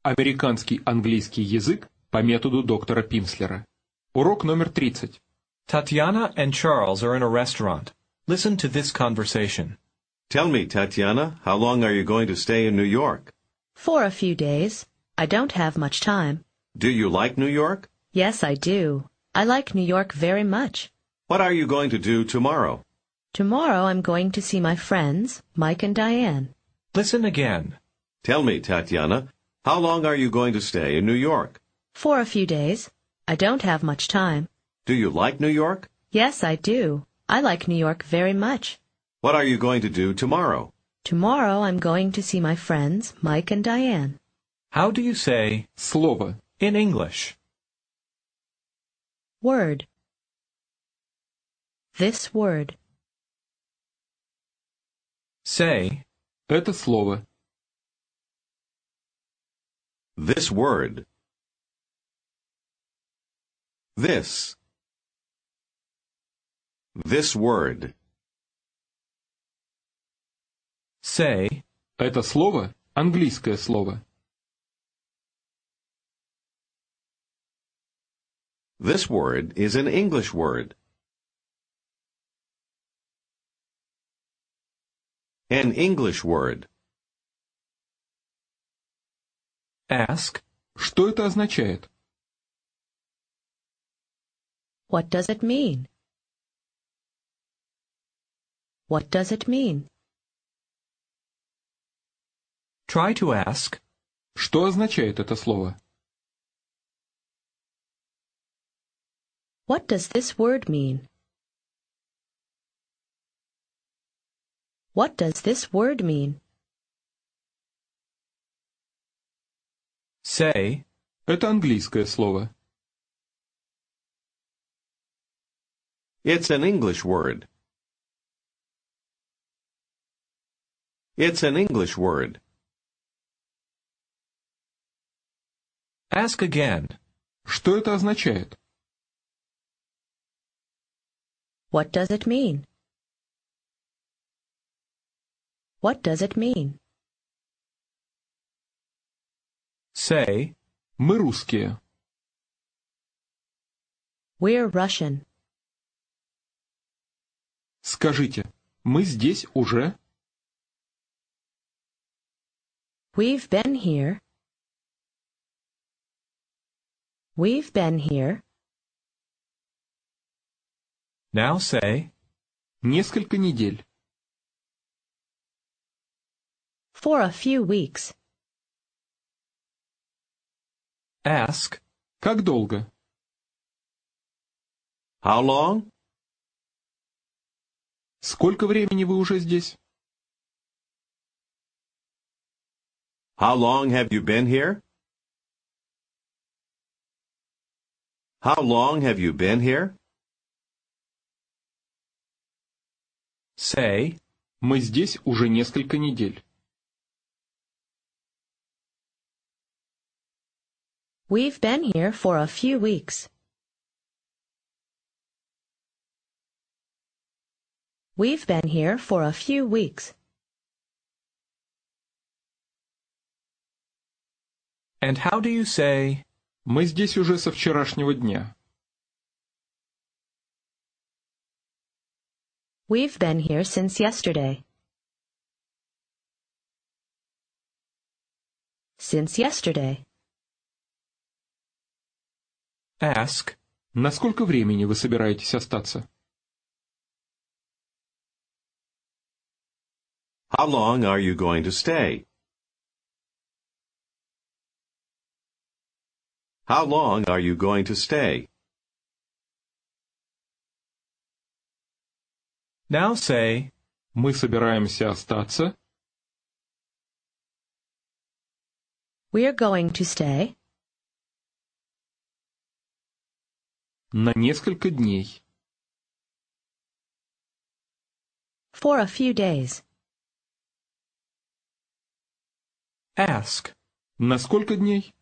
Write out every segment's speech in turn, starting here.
Американский английский язык по методу доктора Пимслера. Урок номер 30. Tatiana and Charles are in a restaurant. Listen to this conversation. Tell me, Tatiana, how long are you going to stay in New York? For a few days. I don't have much time. Do you like New York? Yes, I do. I like New York very much. What are you going to do tomorrow? Tomorrow I'm going to see my friends, Mike and Diane. Listen again. Tell me, Tatiana, how long are you going to stay in New York? For a few days. I don't have much time. Do you like New York? Yes, I do. I like New York very much. What are you going to do tomorrow? Tomorrow I'm going to see my friends, Mike and Diane. How do you say Слово. in English? Word. This word. Say, Это слово. This word. This. This word. say, Это слово – английское слово. This word is an English word. An English word. ask, Что это означает? What does it mean? What does it mean? try to ask, Что означает это слово? What does this word mean? What does this word mean? say, Это английское слово. It's an English word. It's an English word. ask again, Что это означает? What does it mean? What does it mean? say, Мы русские. We're Russian. Скажите, мы здесь уже? We've been here. We've been here. now say, Несколько недель. For a few weeks. ask, Как долго? How long? Сколько времени вы уже здесь? How long have you been here? How long have you been here? say, Мы здесь уже несколько недель. We've been here for a few weeks. We've been here for a few weeks. and how do you say, Мы здесь уже со вчерашнего дня. We've been here since yesterday. Since yesterday. ask, На сколько времени вы собираетесь остаться? How long are you going to stay? How long are you going to stay? now say, Мы собираемся остаться We're going to stay на несколько дней. for a few days. ask, На сколько дней?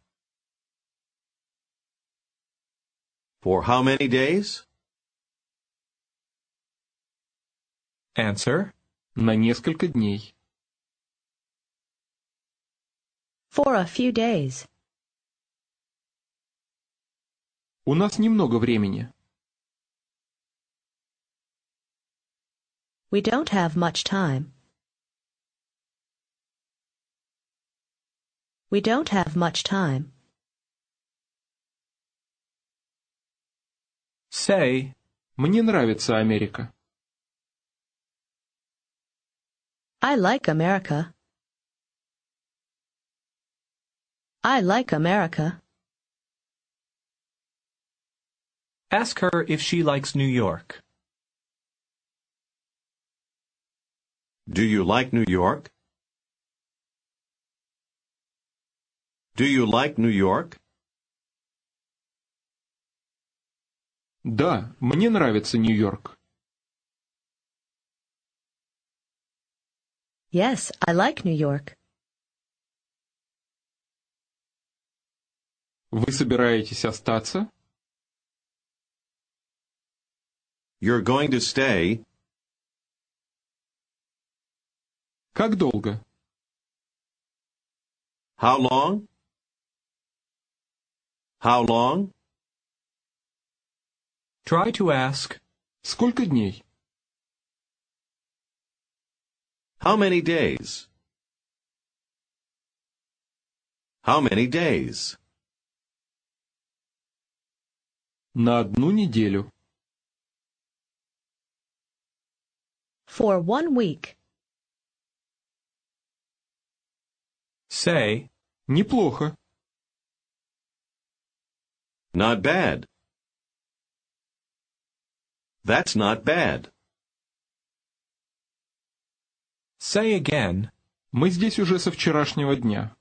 For how many days? answer, На несколько дней. For a few days. У нас немного времени. We don't have much time. We don't have much time. Say, Мне нравится Америка. I like America. I like America. ask her if she likes New York. Do you like New York? Do you like New York? Да, мне нравится Нью-Йорк. Yes, I like New York. Вы собираетесь остаться? You're going to stay. Как долго? How long? How long? Try to ask, Сколько дней? How many days? How many days? На одну неделю. For 1 week. say, Неплохо. Not bad. That's not bad. say again, Мы здесь уже со вчерашнего дня.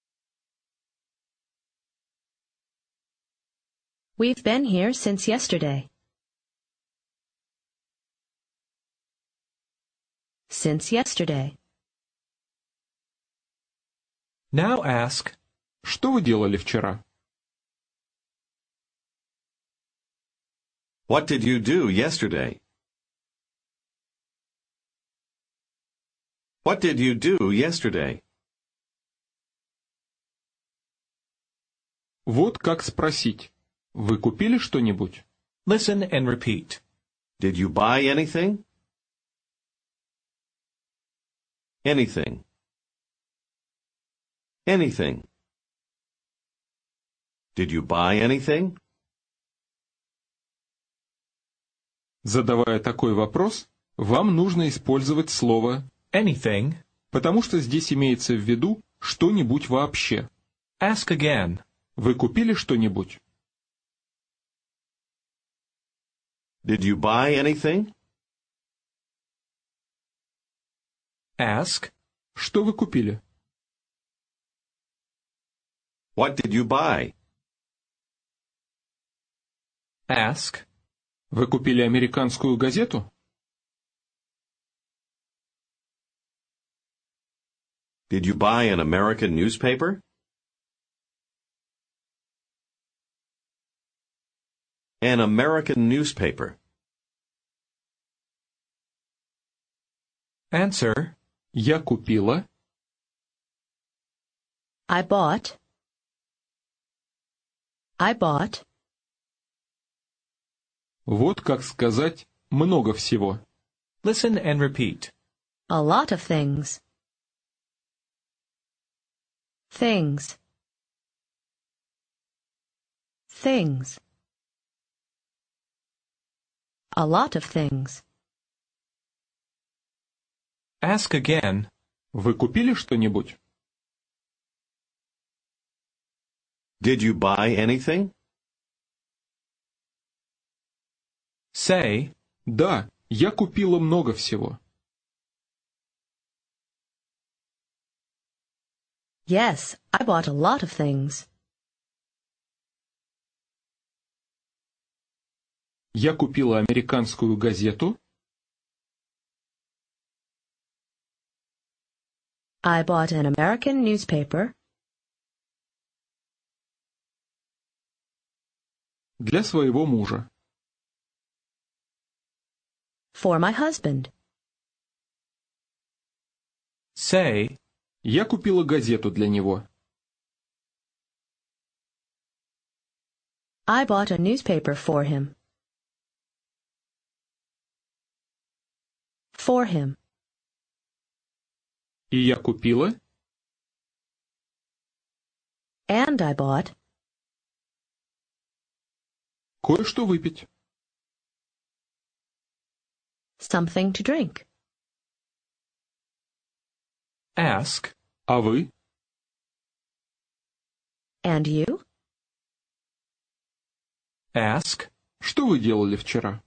We've been here since yesterday. Since yesterday. now ask, Что вы делали вчера? What did you do yesterday? What did you do yesterday? Вот как спросить. Вы купили что-нибудь? listen and repeat. Did you buy anything? Anything. Anything. Did you buy anything? Задавая такой вопрос, вам нужно использовать слово Anything, потому что здесь имеется в виду что-нибудь вообще. ask again, Вы купили что-нибудь? Did you buy anything? ask, Что вы купили? What did you buy? ask, Вы купили американскую газету? Did you buy an American newspaper? An American newspaper. answer, Я купила. I bought. I bought. Вот как сказать много всего. listen and repeat. A lot of things. Things. Things. A lot of things. Ask again, Вы купили что-нибудь? Did you buy anything? say, Да, я купила много всего. Yes, I bought a lot of things. Я купила американскую газету. I bought an American newspaper. Для своего мужа. For my husband. say, Я купила газету для него. I bought a newspaper for him. For him. И я купила. And I bought. Кое-что выпить. Something to drink. Ask. А вы? And you? Ask. Что вы делали вчера?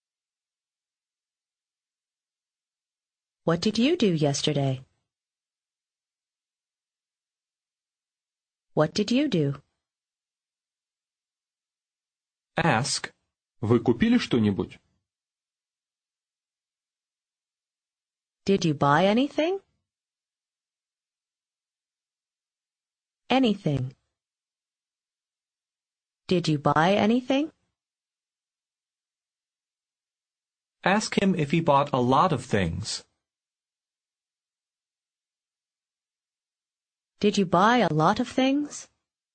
What did you do yesterday? What did you do? Ask. Вы купили что-нибудь? Did you buy anything? Anything. Did you buy anything? Ask him if he bought a lot of things. Did you buy a lot of things?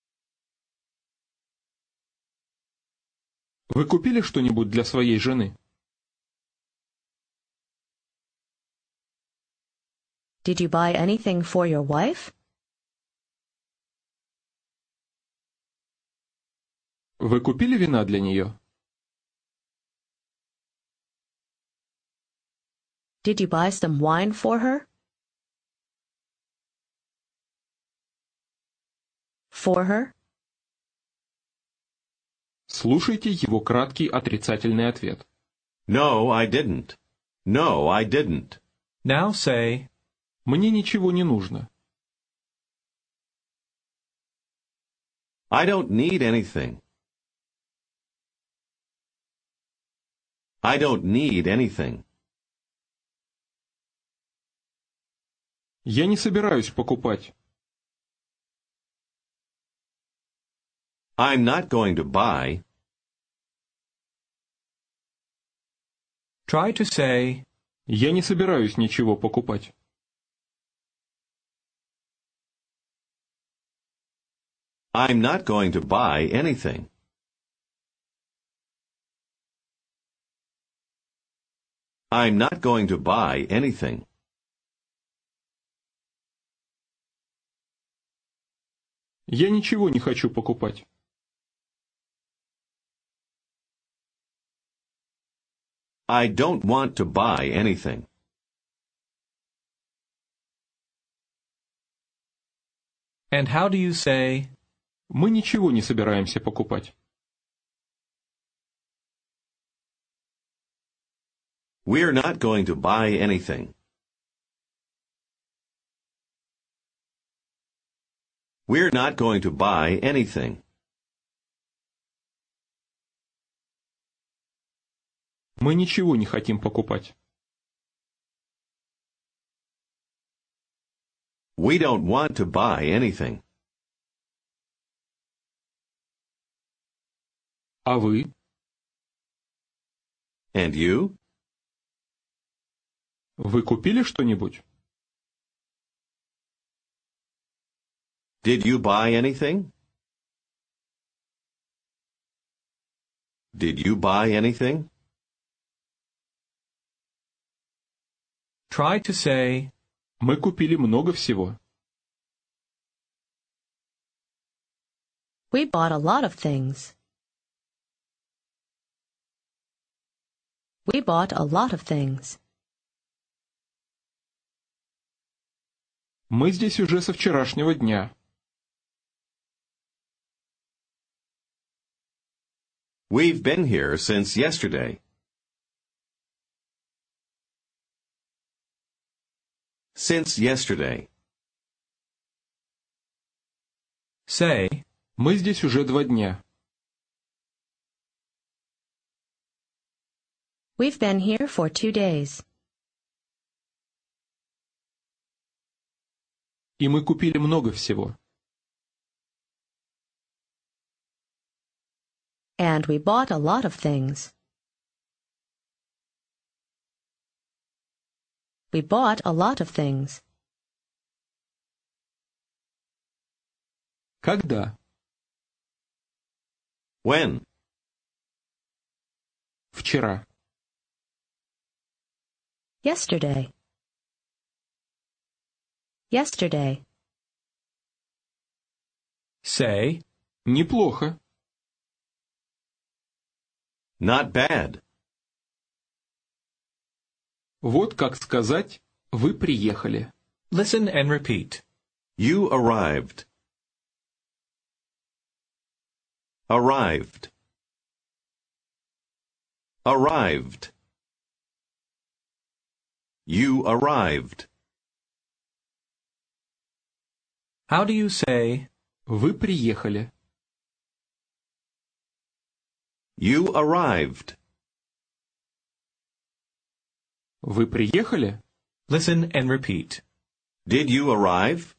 Вы купили что-нибудь для своей жены? Did you buy anything for your wife? Вы купили вина для нее? Did you buy some wine for her? For her? Слушайте его краткий отрицательный ответ. No, I didn't. No, I didn't. Now say, Мне ничего не нужно. I don't need anything. I don't need anything. Я не собираюсь покупать. I'm not going to buy. try to say, Я не собираюсь ничего покупать. I'm not going to buy anything. I'm not going to buy anything. Я ничего не хочу покупать. I don't want to buy anything. and how do you say, Мы ничего не собираемся покупать. We're not going to buy anything. We're not going to buy anything. Мы ничего не хотим покупать. We don't want to buy anything. А вы? And you? Вы купили что-нибудь? Did you buy anything? Did you buy anything? try to say, Мы купили много всего. We bought a lot of things. We bought a lot of things. Мы здесь уже со вчерашнего дня. We've been here since yesterday. Since yesterday. say, Мы здесь уже 2 дня. We've been here for 2 days. И мы купили много всего. And we bought a lot of things. We bought a lot of things. Когда? When? Вчера. Yesterday. Yesterday. Say, Неплохо. Not bad. Вот как сказать «вы приехали». listen and repeat. You arrived. Arrived. Arrived. You arrived. How do you say, Вы приехали. You arrived. Вы приехали? listen and repeat. Did you arrive?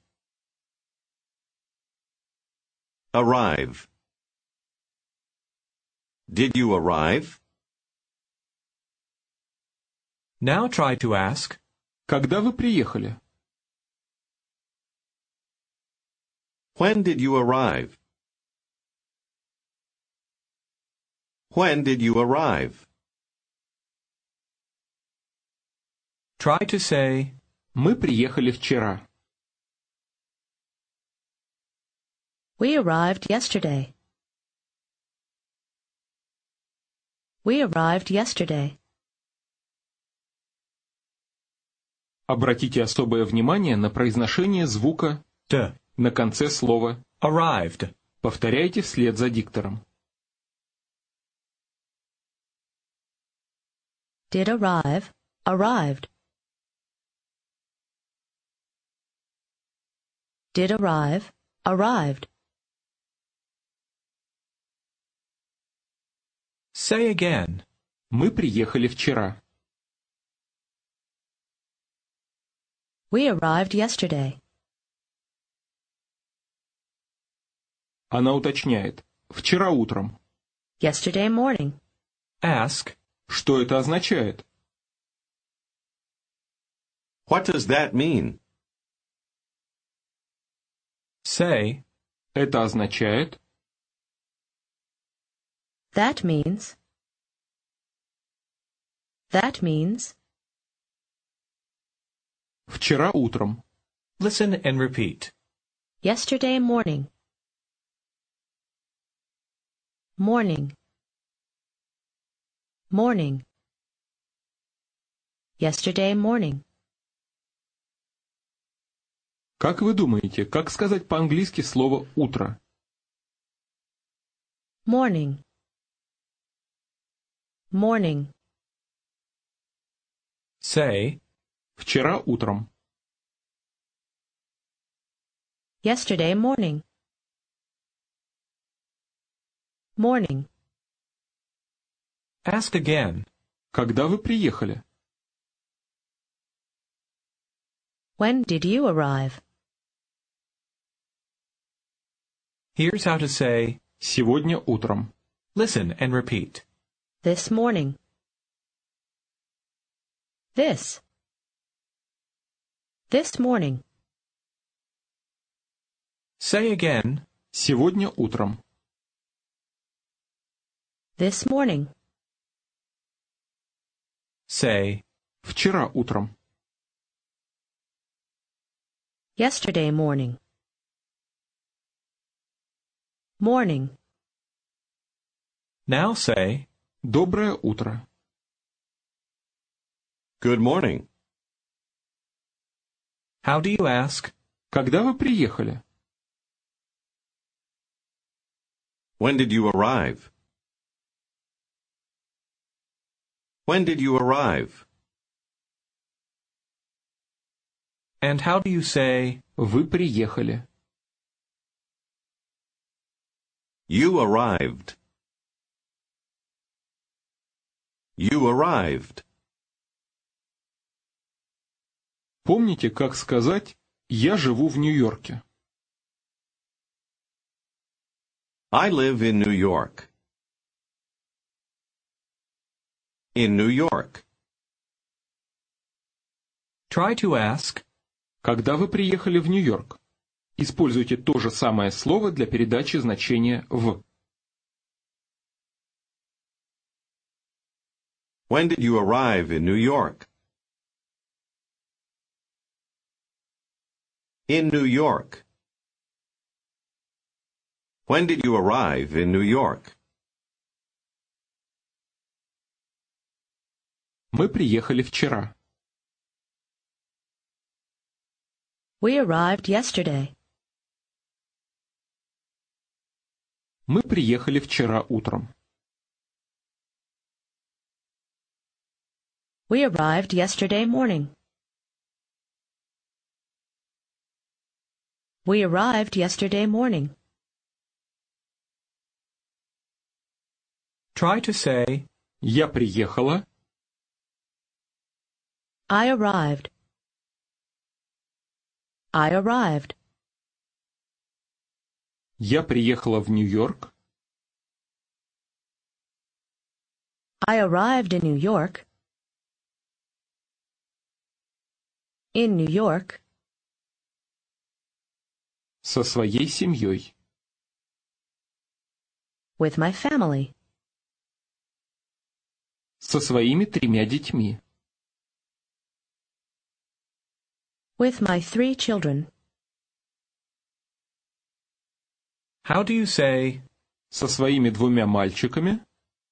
Arrive. Did you arrive? Now try to ask, Когда вы приехали? When did you arrive? When did you arrive? try to say, Мы приехали вчера. We arrived yesterday. We arrived yesterday. Обратите особое внимание на произношение звука d, на конце слова. arrived. Повторяйте вслед за диктором. Did arrive, arrived. Did arrive, arrived. Say again, Мы приехали вчера. We arrived yesterday. Она уточняет. Вчера утром. Yesterday morning. ask, Что это означает? What does that mean? say, Это означает. That means. That means. Вчера утром. listen and repeat. Yesterday morning. Morning. Morning. Yesterday morning. Как вы думаете, как сказать по-английски слово «утро»? Morning. Morning. Say, Вчера утром. Yesterday morning. Morning. ask again. Когда вы приехали? When did you arrive? Here's how to say, Сегодня утром. listen and repeat. This morning. This. This morning. Say again, Сегодня утром. This morning. say, Вчера утром. Yesterday morning. Morning. now say, Доброе утро. Good morning. how do you ask, Когда вы приехали? When did you arrive? When did you arrive? and how do you say, Вы приехали. You arrived. You arrived. Помните, как сказать «Я живу в Нью-Йорке»? I live in New York. In New York. try to ask, Когда вы приехали в Нью-Йорк? Используйте то же самое слово для передачи значения «в». When did you arrive in New York? In New York. When did you arrive in New York? Мы приехали вчера. We arrived yesterday. Мы приехали вчера утром. We arrived yesterday morning. We arrived yesterday morning. Try to say, Я приехала. I arrived. I arrived. Я приехала в Нью-Йорк. I arrived in New York. In New York. Со своей семьей. With my family. Со своими 3 детьми. With my 3 children. how do you say, Со своими 2 мальчиками.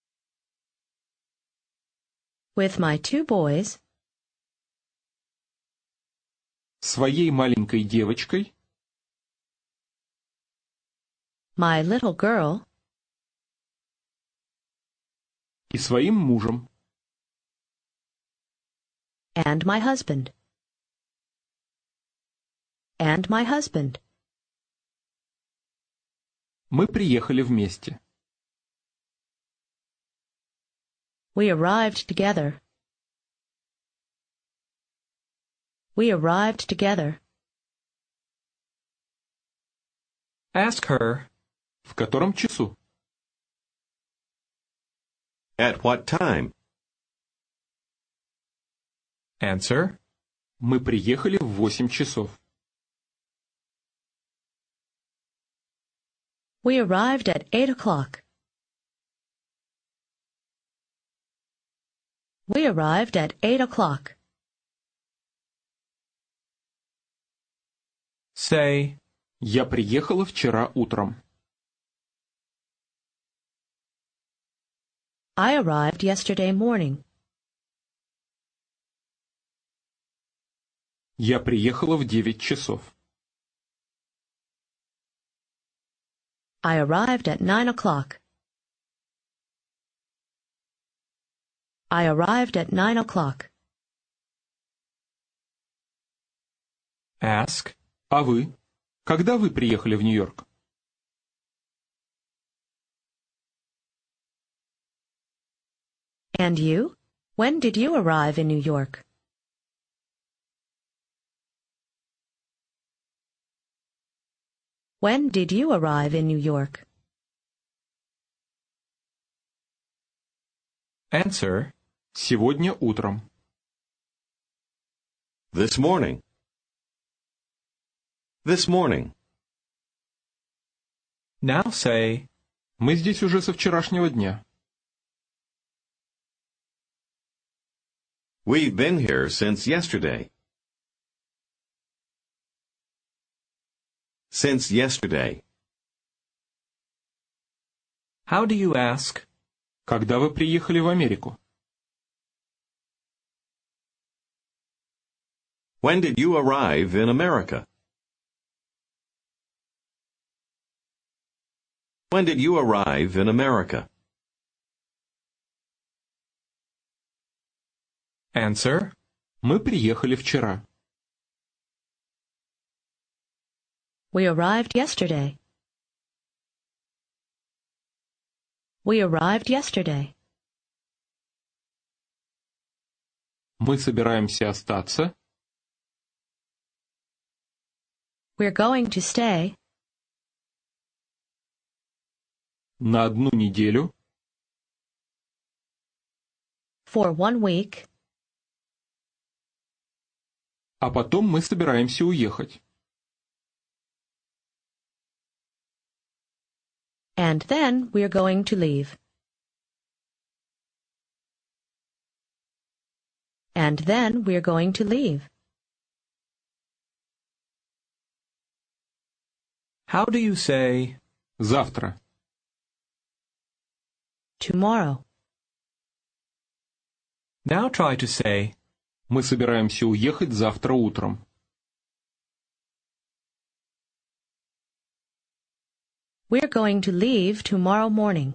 With my 2 boys. Своей маленькой девочкой. My little girl. И своим мужем. And my husband. And my husband. Мы приехали вместе. We arrived together. We arrived together. ask her, В котором часу? At what time? answer, Мы приехали в 8 часов. We arrived at 8 o'clock. We arrived at 8 o'clock. say, Я приехала вчера утром. I arrived yesterday morning. Я приехала в 9 часов. I arrived at 9 o'clock. I arrived at 9 o'clock. ask, А вы? Когда вы приехали в Нью-Йорк? And you? When did you arrive in New York? When did you arrive in New York? answer, Сегодня утром. This morning. This morning. now say, Мы здесь уже со вчерашнего дня. We've been here since yesterday. Since yesterday. how do you ask, Когда вы приехали в Америку? When did you arrive in America? When did you arrive in America? answer, Мы приехали вчера. We arrived yesterday. We arrived yesterday. Мы собираемся остаться. We're going to stay На 1 неделю. for 1 week, А потом мы собираемся уехать. and then we're going to leave. And then we're going to leave. How do you say Завтра. Tomorrow. Now try to say Мы собираемся уехать завтра утром. We're going to leave tomorrow morning.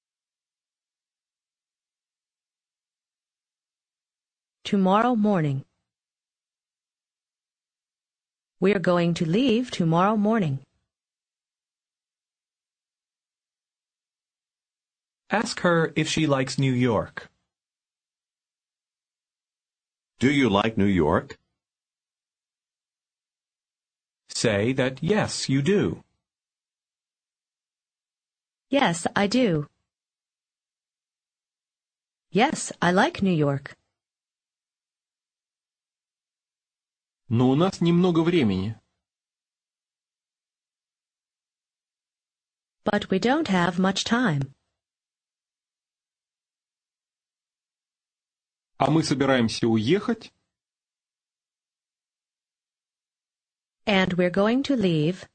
Tomorrow morning. We're going to leave tomorrow morning. Ask her if she likes New York. Do you like New York? Say that yes, you do. Yes, I do. Yes, I like New York. Но у нас немного времени. But we don't have much time. А мы собираемся уехать And we're going to leave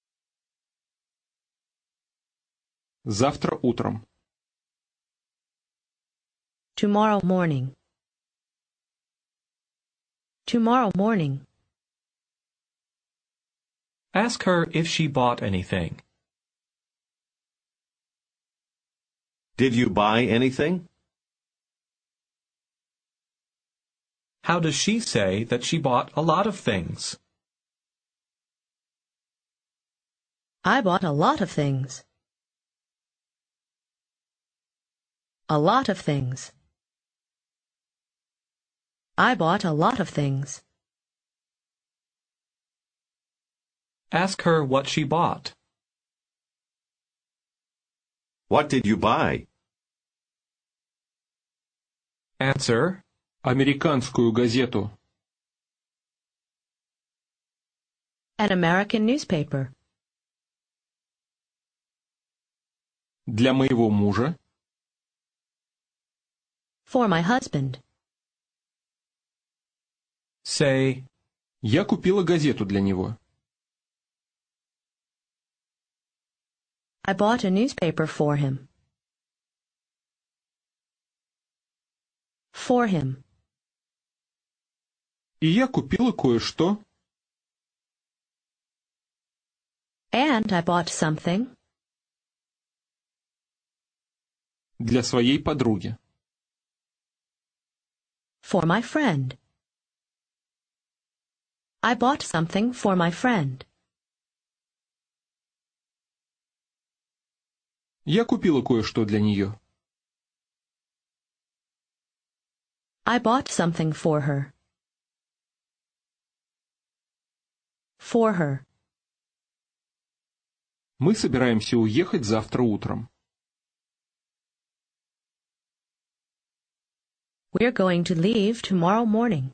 завтра утром. tomorrow morning. Tomorrow morning. Ask her if she bought anything. Did you buy anything? How does she say that she bought a lot of things? I bought a lot of things. A lot of things. I bought a lot of things. Ask her what she bought. What did you buy? Answer, Американскую газету. An American newspaper. Для моего мужа. For my husband. say, Я купила газету для него. I bought a newspaper for him. For him. И я купила кое-что. And I bought something Для своей подруги. for my friend. I bought something for my friend. Я купила кое-что для нее. I bought something for her. For her. Мы собираемся уехать завтра утром. We're going to leave tomorrow morning.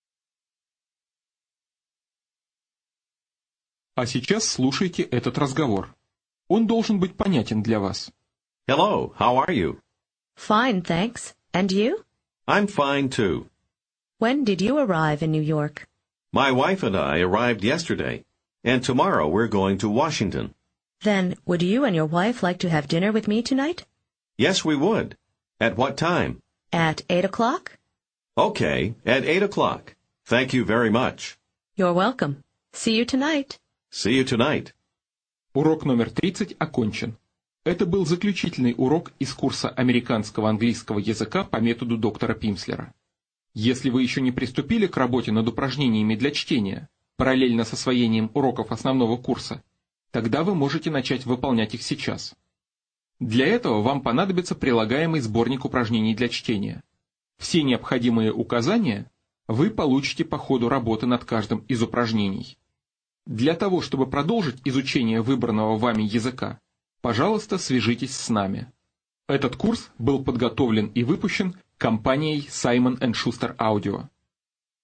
А сейчас слушайте этот разговор. Он должен быть понятен для вас. Hello, how are you? Fine, thanks. And you? I'm fine too. When did you arrive in New York? My wife and I arrived yesterday, and tomorrow we're going to Washington. Then, would you and your wife like to have dinner with me tonight? Yes, we would. At what time? At 8 o'clock? Okay, at 8 o'clock. Thank you very much. You're welcome. See you tonight. See you tonight. Урок номер 30 окончен. Это был заключительный урок из курса американского английского языка по методу доктора Пимслера. Если вы еще не приступили к работе над упражнениями для чтения, параллельно с освоением уроков основного курса, тогда вы можете начать выполнять их сейчас. Для этого вам понадобится прилагаемый сборник упражнений для чтения. Все необходимые указания вы получите по ходу работы над каждым из упражнений. Для того, чтобы продолжить изучение выбранного вами языка, пожалуйста, свяжитесь с нами. Этот курс был подготовлен и выпущен компанией Simon & Schuster Audio.